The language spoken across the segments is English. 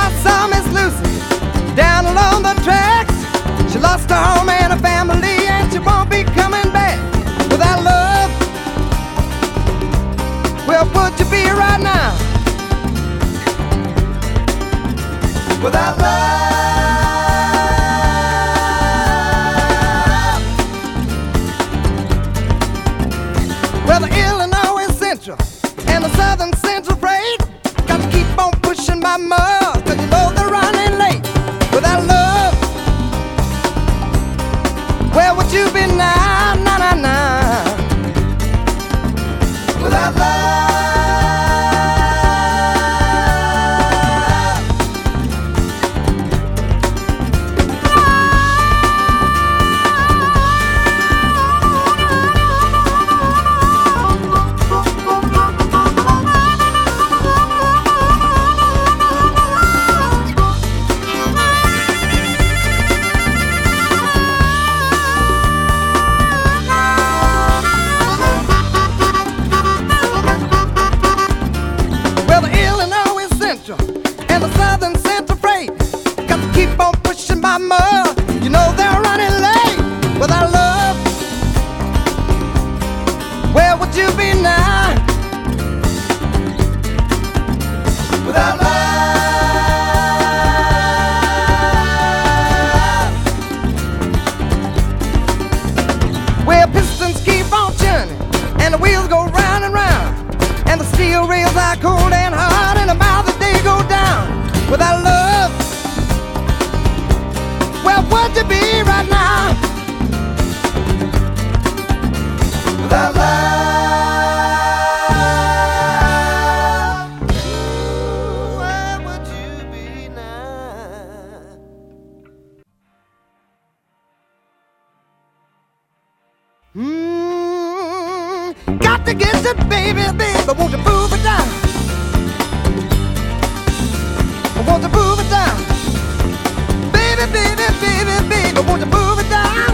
I saw Miss Lucy down along the tracks. She lost her home and her family, and she won't be coming back without love. Where would you be right now without love? Well, the Illinois Central and the Southern Central Freight got to keep on pushing my mug, 'cause you know they're running late without love. Where would you be now, nah, nah, nah, without love? And the Southern Central Freight got to keep on pushing my mug. You know they're running late without love. Where would you be now without love? Well, pistons keep on churning and the wheels go round and round, and the steel rails are cold and hard, and the mouth that they go down without love. Where would you be right now without love? Ooh, where would you be now? Got to get you, baby, baby, won't you move it down? Won't you move it down? Baby, baby, baby, baby, won't you move it down?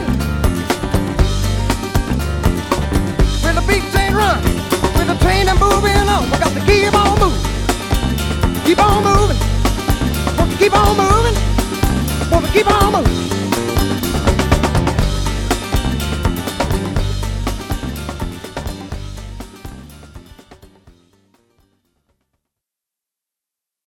When the big train runs, when the train is moving on, we got to keep on moving. Keep on moving. Want to keep on moving. Want to keep on moving.